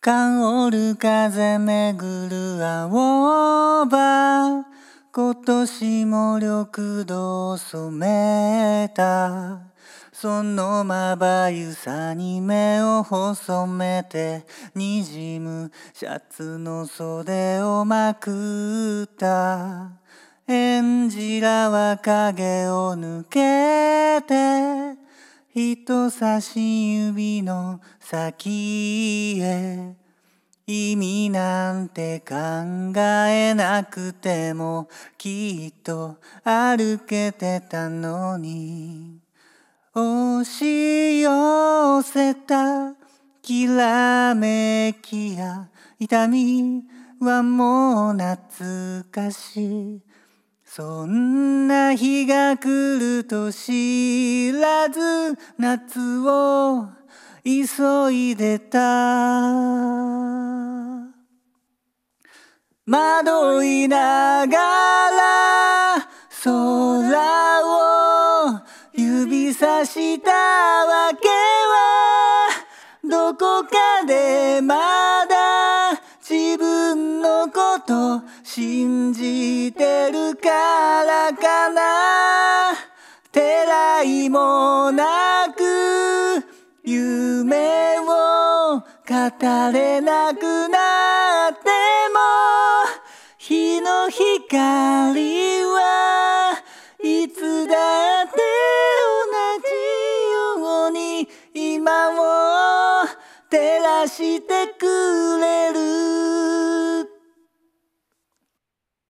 香る風めぐる青葉、今年も緑土を染めた。そのまばゆさに目を細めて、にじむシャツの袖をまくった。えんじらは影を抜けて、人差し指の先へ。意味なんて考えなくてもきっと歩けてたのに、押し寄せたきらめきや痛みはもう懐かしい。そんな日が来ると知らず夏を急いでた。惑いながら空を指さしたわけは、どこかでまだ自分のこと信じてるからかな。てらいもなく夢を語れなくなっても、日の光はいつだって同じように今を照らして